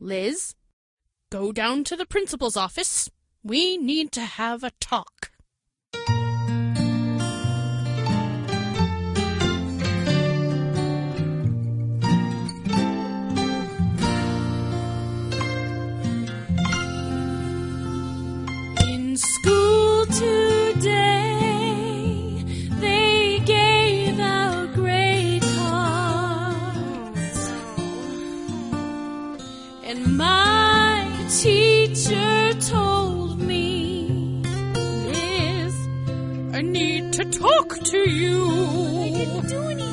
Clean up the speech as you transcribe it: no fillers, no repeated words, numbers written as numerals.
Liz, go down to the principal's office. We need to have a talk. In school today, they gave out grade cards, and my teacher told me, Liz, I need to talk to you.